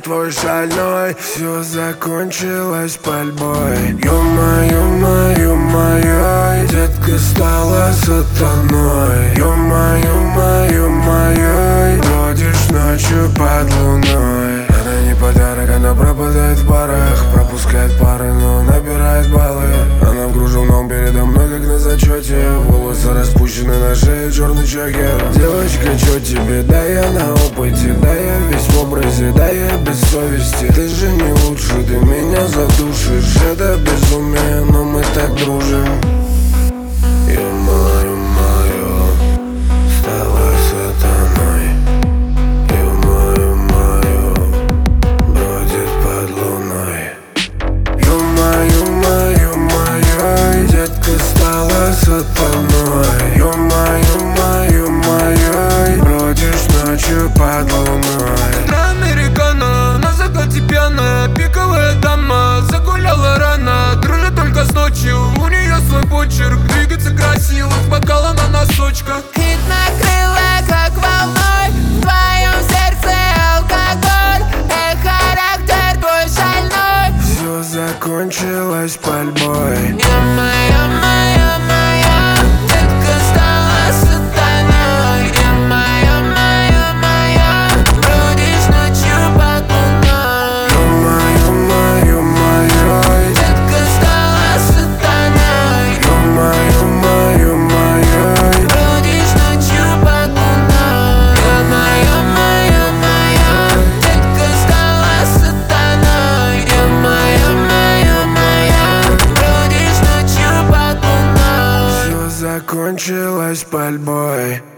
твой шальной. Все закончилось пальбой. Ё-моё, ё-моё, детка стала сатаной. Ё-моё, бродишь ночью под луной. Она не подарок, она пропадает в парах. Пропускает пары, но набирает баллы. Она в кружевном передо мной, как на зачете. Волосы распущены на шее, черный чокер. Девочка, чё тебе? Да я на опыте, да я весь в образе, да я без совести. Ты же не лучше, ты меня задушишь. Это безумие, но мы так дружим. Ё-моё, стала сатаной. Ё-моё, бродит под луной. Ё-моё, детка стала сатаной. Ё-моё, бродишь ночью под луной. Американо, на закате пьяная, пиковая дама, загуляла рано, дружит только с ночью. У нее свой почерк, двигается красиво, с бокала на носочках. Хит накрыла как волной, в твоем сердце алкоголь. Характер твой шальной. Все закончилось пальбой. Ё-моё, детка стала сатаной. Ё-моё, бродишь ночью под луной. Ё-моё, Детка стала сатаной. ё-моё, Бродишь ночью под луной. Ё-моё, детка стала сатаной. Ё-моё, бродишь ночью под луной. все закончилось пальбой.